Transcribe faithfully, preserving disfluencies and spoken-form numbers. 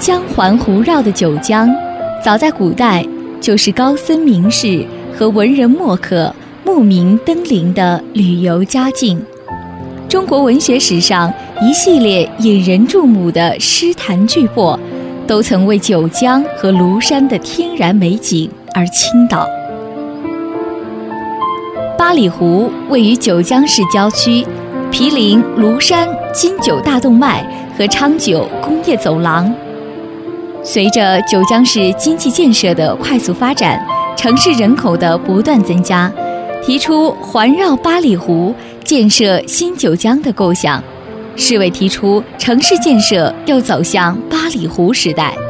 江环湖绕的九江，早在古代就是高僧名士和文人墨客慕名登临的旅游佳境。中国文学史上一系列引人注目的诗坛巨擘，都曾为九江和庐山的天然美景而倾倒。八里湖位于九江市郊区，毗邻庐山金九大动脉和昌九工业走廊。随着九江市经济建设的快速发展，城市人口的不断增加，提出环绕八里湖建设新九江的构想，是为提出城市建设要走向八里湖时代。